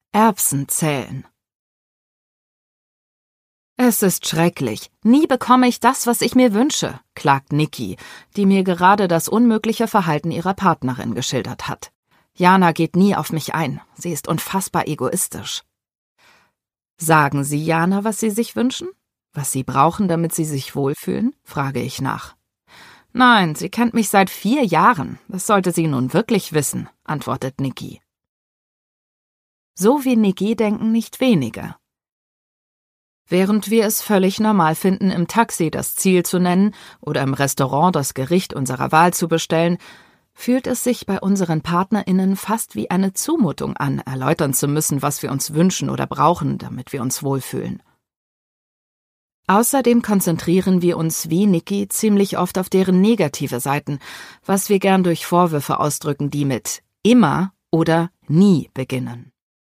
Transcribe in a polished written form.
Erbsen zählen. »Es ist schrecklich. Nie bekomme ich das, was ich mir wünsche«, klagt Nikki, die mir gerade das unmögliche Verhalten ihrer Partnerin geschildert hat. Jana geht nie auf mich ein. Sie ist unfassbar egoistisch. »Sagen Sie Jana, was Sie sich wünschen? Was Sie brauchen, damit Sie sich wohlfühlen?«, frage ich nach. »Nein, sie kennt mich seit 4 Jahren. Das sollte sie nun wirklich wissen«, antwortet Nikki. So wie Nikki denken nicht wenige. Während wir es völlig normal finden, im Taxi das Ziel zu nennen oder im Restaurant das Gericht unserer Wahl zu bestellen, fühlt es sich bei unseren PartnerInnen fast wie eine Zumutung an, erläutern zu müssen, was wir uns wünschen oder brauchen, damit wir uns wohlfühlen. Außerdem konzentrieren wir uns wie Nikki ziemlich oft auf deren negative Seiten, was wir gern durch Vorwürfe ausdrücken, die mit »immer« oder »nie« beginnen.